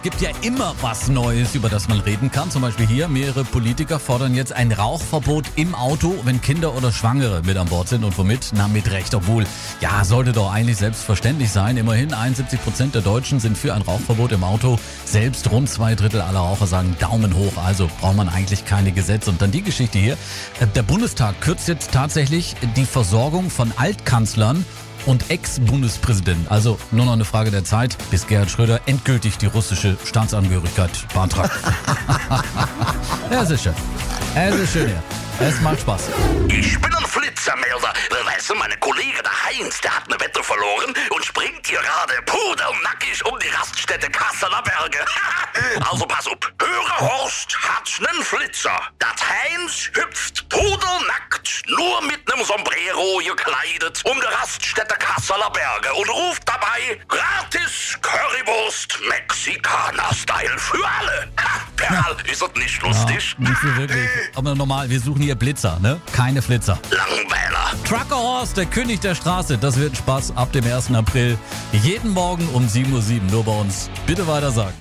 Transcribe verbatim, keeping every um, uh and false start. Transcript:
Es gibt ja immer was Neues, über das man reden kann. Zum Beispiel hier, mehrere Politiker fordern jetzt ein Rauchverbot im Auto, wenn Kinder oder Schwangere mit an Bord sind. Und womit? Na, mit Recht. Obwohl, ja, sollte doch eigentlich selbstverständlich sein. Immerhin einundsiebzig Prozent der Deutschen sind für ein Rauchverbot im Auto. Selbst rund zwei Drittel aller Raucher sagen Daumen hoch. Also braucht man eigentlich keine Gesetze. Und dann die Geschichte hier. Der Bundestag kürzt jetzt tatsächlich die Versorgung von Altkanzlern und Ex-Bundespräsidenten. Also nur noch eine Frage der Zeit, bis Gerhard Schröder endgültig die russische Staatsangehörigkeit beantragt. Ja, es ist schön. Es ist schön hier. Es macht Spaß. Ich bin ein Flitzermelder. Weißt du, meine Kollege, der Heinz, der hat eine Wette verloren und springt hier gerade pudernackig um die Raststätte Kasseler Berge. Also pass auf. Höre Horst hat nen Flitzer. Das Heinz hüpft pudernackt, nur mit nem Sombrero gekleidet, um die Raststätte Kasseler Berge und ruft dabei gratis Currywurst Mexikaner-Style für alle. Ha, Perl, ist das nicht lustig? Ja, nicht so wirklich. Aber normal, wir suchen hier Blitzer, ne? Keine Flitzer. Langweiler. Trucker Horst, der König der Straße, das wird ein Spaß ab dem ersten April. Jeden Morgen um sieben Uhr sieben, nur bei uns. Bitte weiter sagen.